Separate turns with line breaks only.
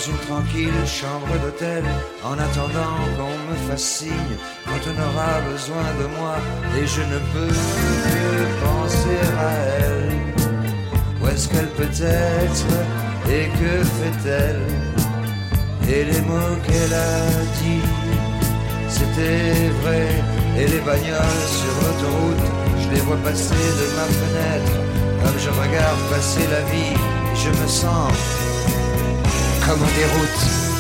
une tranquille chambre d'hôtel, en attendant qu'on me fasse signe quand on aura besoin de moi, et je ne peux que penser à elle. Où est-ce qu'elle peut être et que fait-elle? Et les mots qu'elle a dit, c'était vrai. Et les bagnoles sur l'autoroute, je les vois passer de ma fenêtre. Comme je regarde passer la vie, je me sens comme en déroute.